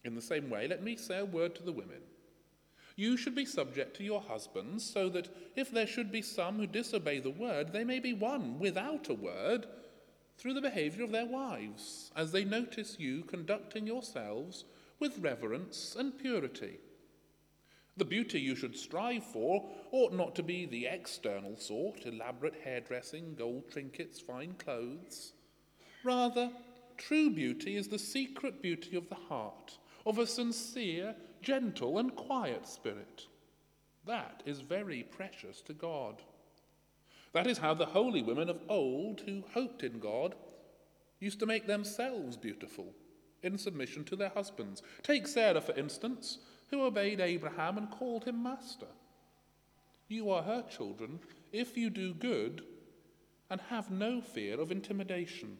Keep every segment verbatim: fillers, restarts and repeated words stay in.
In the same way, let me say a word to the women. You should be subject to your husbands, so that if there should be some who disobey the word, they may be won without a word through the behavior of their wives, as they notice you conducting yourselves with reverence and purity. The beauty you should strive for ought not to be the external sort, elaborate hairdressing, gold trinkets, fine clothes. Rather, true beauty is the secret beauty of the heart, of a sincere, gentle, and quiet spirit. That is very precious to God. That is how the holy women of old who hoped in God used to make themselves beautiful in submission to their husbands. Take Sarah, for instance, who obeyed Abraham and called him master. You are her children if you do good and have no fear of intimidation.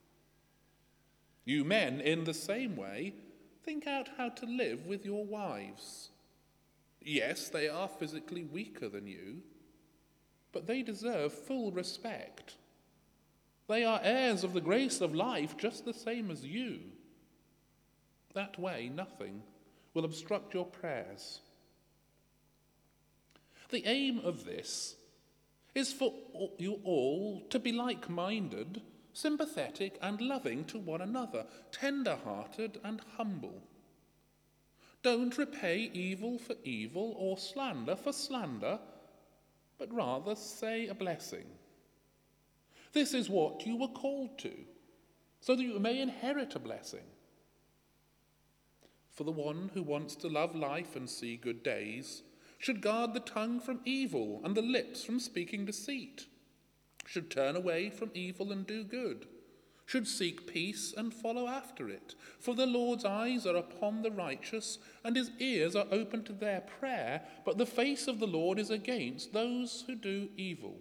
You men, in the same way, think out how to live with your wives. Yes, they are physically weaker than you, but they deserve full respect. They are heirs of the grace of life just the same as you. That way, nothing will obstruct your prayers. The aim of this is for you all to be like-minded, sympathetic and loving to one another, tender-hearted and humble. Don't repay evil for evil or slander for slander, but rather say a blessing. This is what you were called to, so that you may inherit a blessing. For the one who wants to love life and see good days should guard the tongue from evil and the lips from speaking deceit, should turn away from evil and do good, should seek peace and follow after it. For the Lord's eyes are upon the righteous, and his ears are open to their prayer, but the face of the Lord is against those who do evil.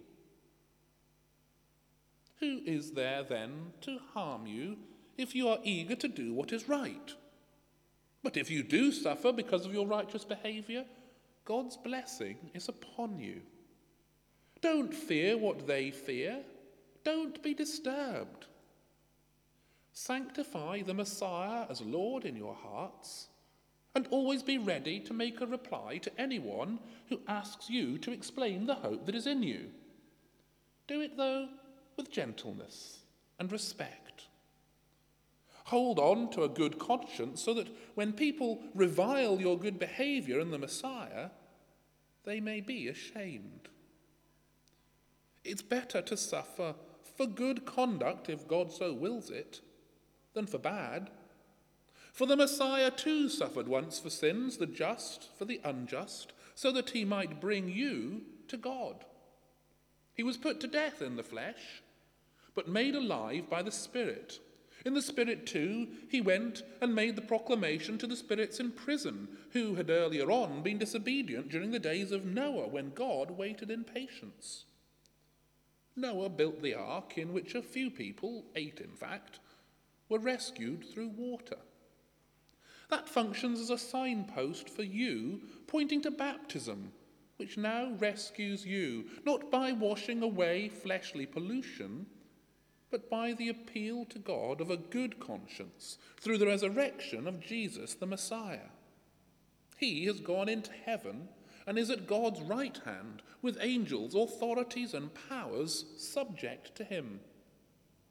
Who is there then to harm you if you are eager to do what is right? But if you do suffer because of your righteous behavior, God's blessing is upon you. Don't fear what they fear. Don't be disturbed. Sanctify the Messiah as Lord in your hearts, and always be ready to make a reply to anyone who asks you to explain the hope that is in you. Do it, though, with gentleness and respect. Hold on to a good conscience so that when people revile your good behavior in the Messiah, they may be ashamed. It's better to suffer for good conduct, if God so wills it, than for bad. For the Messiah too suffered once for sins, the just for the unjust, so that he might bring you to God. He was put to death in the flesh, but made alive by the Spirit. In the Spirit too, he went and made the proclamation to the spirits in prison, who had earlier on been disobedient during the days of Noah, when God waited in patience. Noah built the ark, in which a few people, eight in fact, were rescued through water. That functions as a signpost for you, pointing to baptism, which now rescues you, not by washing away fleshly pollution, but by the appeal to God of a good conscience through the resurrection of Jesus the Messiah. He has gone into heaven and is at God's right hand, with angels, authorities, and powers subject to him.